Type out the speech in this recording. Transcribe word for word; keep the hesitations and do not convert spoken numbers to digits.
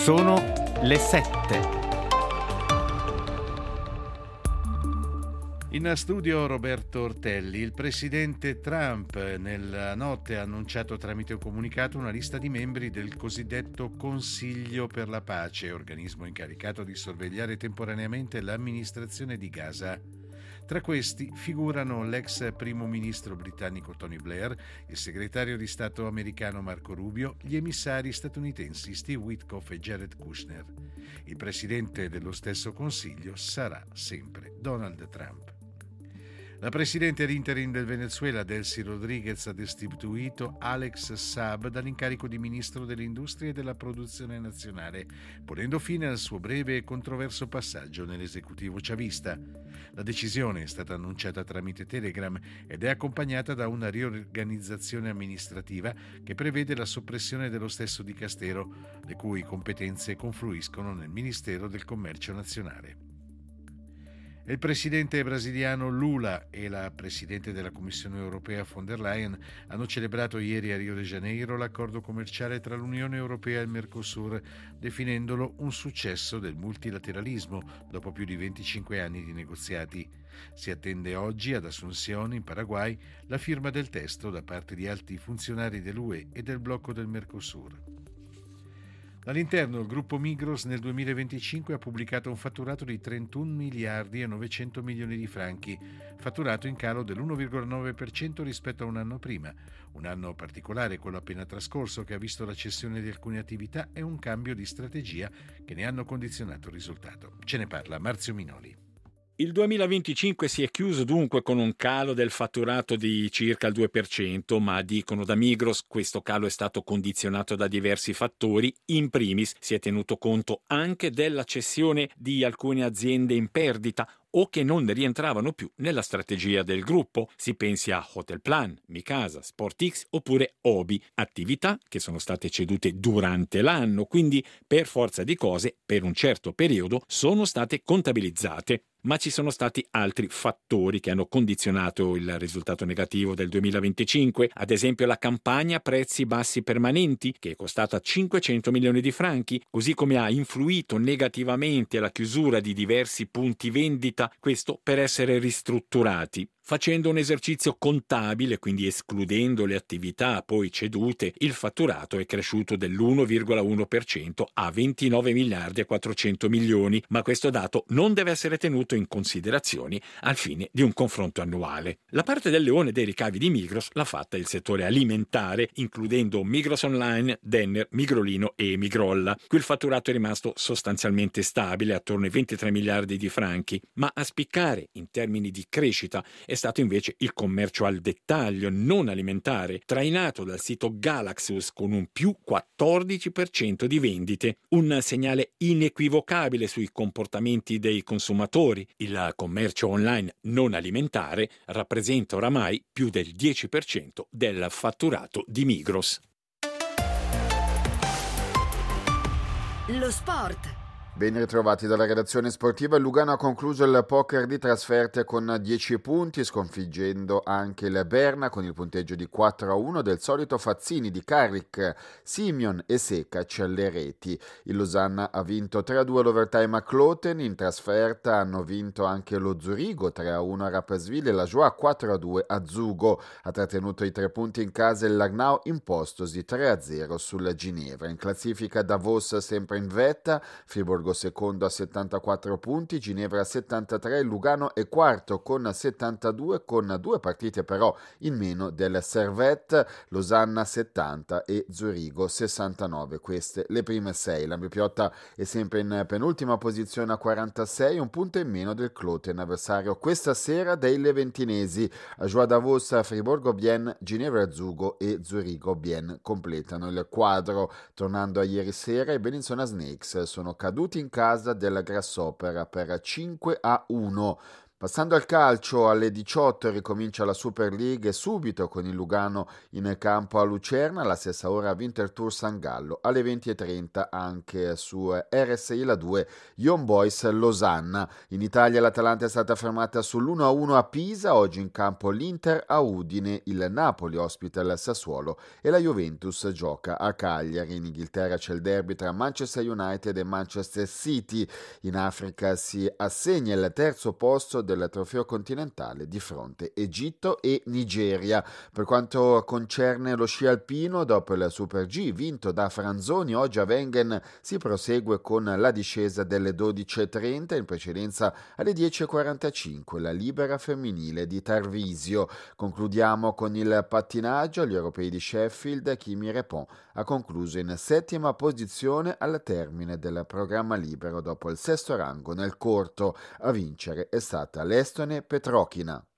Sono le sette. In studio Roberto Ortelli. Il presidente Trump nella notte ha annunciato tramite un comunicato una lista di membri del cosiddetto Consiglio per la Pace, organismo incaricato di sorvegliare temporaneamente l'amministrazione di Gaza. Tra questi figurano l'ex primo ministro britannico Tony Blair, il segretario di Stato americano Marco Rubio, gli emissari statunitensi Steve Witkoff e Jared Kushner. Il presidente dello stesso Consiglio sarà sempre Donald Trump. La presidente ad interim del Venezuela, Delcy Rodriguez, ha destituito Alex Saab dall'incarico di ministro dell'Industria e della Produzione Nazionale, ponendo fine al suo breve e controverso passaggio nell'esecutivo chavista. La decisione è stata annunciata tramite Telegram ed è accompagnata da una riorganizzazione amministrativa che prevede la soppressione dello stesso dicastero, le cui competenze confluiscono nel Ministero del Commercio Nazionale. Il presidente brasiliano Lula e la presidente della Commissione europea von der Leyen hanno celebrato ieri a Rio de Janeiro l'accordo commerciale tra l'Unione Europea e il Mercosur, definendolo un successo del multilateralismo dopo più di venticinque anni di negoziati. Si attende oggi ad Asunción, in Paraguay, la firma del testo da parte di alti funzionari dell'U E e del blocco del Mercosur. All'interno, il gruppo Migros nel duemilaventicinque ha pubblicato un fatturato di trentuno miliardi e novecento milioni di franchi, fatturato in calo dell'uno virgola nove per cento rispetto a un anno prima. Un anno particolare, quello appena trascorso, che ha visto la cessione di alcune attività e un cambio di strategia che ne hanno condizionato il risultato. Ce ne parla Marzio Minoli. Il duemilaventicinque si è chiuso dunque con un calo del fatturato di circa il due per cento, ma dicono da Migros questo calo è stato condizionato da diversi fattori. In primis si è tenuto conto anche della cessione di alcune aziende in perdita o che non rientravano più nella strategia del gruppo. Si pensi a Hotelplan, Micasa, SportX oppure Obi, attività che sono state cedute durante l'anno, quindi per forza di cose per un certo periodo sono state contabilizzate. Ma ci sono stati altri fattori che hanno condizionato il risultato negativo del duemilaventicinque, ad esempio la campagna prezzi bassi permanenti, che è costata cinquecento milioni di franchi, così come ha influito negativamente la chiusura di diversi punti vendita, questo per essere ristrutturati. Facendo un esercizio contabile, quindi escludendo le attività poi cedute, il fatturato è cresciuto dell'uno virgola uno per cento a ventinove miliardi e quattrocento milioni, ma questo dato non deve essere tenuto in considerazione al fine di un confronto annuale. La parte del leone dei ricavi di Migros l'ha fatta il settore alimentare, includendo Migros Online, Denner, Migrolino e Migrolla. Qui il fatturato è rimasto sostanzialmente stabile, attorno ai ventitré miliardi di franchi, ma a spiccare in termini di crescita è stato invece il commercio al dettaglio non alimentare, trainato dal sito Galaxus con un più quattordici per cento di vendite, un segnale inequivocabile sui comportamenti dei consumatori. Il commercio online non alimentare rappresenta oramai più del dieci per cento del fatturato di Migros. Lo sport. Ben ritrovati dalla redazione sportiva. Il Lugano ha concluso il poker di trasferte con dieci punti, sconfiggendo anche il Berna con il punteggio di quattro a uno del solito Fazzini di Carrick, Simeon e Sekac alle reti. Il Losanna ha vinto tre a due all'overtime a Kloten, in trasferta hanno vinto anche lo Zurigo tre a uno a Rapperswil e la Joie quattro a due a Zugo. Ha trattenuto i tre punti in casa il Lagnau, impostosi tre a zero sulla Ginevra. In classifica Davos sempre in vetta, Friburgo secondo a settantaquattro punti, Ginevra settantatré, Lugano è quarto con settantadue, con due partite però in meno del Servette, Losanna settanta e Zurigo sessantanove. Queste le prime sei. L'Ambipiotta è sempre in penultima posizione a quarantasei, un punto in meno del Kloten, avversario questa sera dei leventinesi. Joie Davos, Friburgo Bien, Ginevra Zugo e Zurigo Bien completano il quadro. Tornando a ieri sera, i Bellinzona Snakes sono caduti in casa della Grasshopper per cinque a uno. Passando al calcio, alle diciotto ricomincia la Super League e subito con il Lugano in campo a Lucerna, alla stessa ora Winterthur San Gallo, alle venti e trenta anche su R S I la due Young Boys Losanna. In Italia l'Atalanta è stata fermata sull'uno a uno a Pisa, oggi in campo l'Inter a Udine, il Napoli ospita il Sassuolo e la Juventus gioca a Cagliari. In Inghilterra c'è il derby tra Manchester United e Manchester City. In Africa si assegna il terzo posto del trofeo continentale di fronte Egitto e Nigeria. Per quanto concerne lo sci alpino, dopo il Super G vinto da Franzoni, oggi a Wengen si prosegue con la discesa delle dodici e trenta, in precedenza alle dieci e quarantacinque la libera femminile di Tarvisio. Concludiamo con il pattinaggio. Agli europei di Sheffield, Kimi Repon ha concluso in settima posizione al termine del programma libero dopo il sesto rango nel corto. A vincere è stata l'estone Petrokina.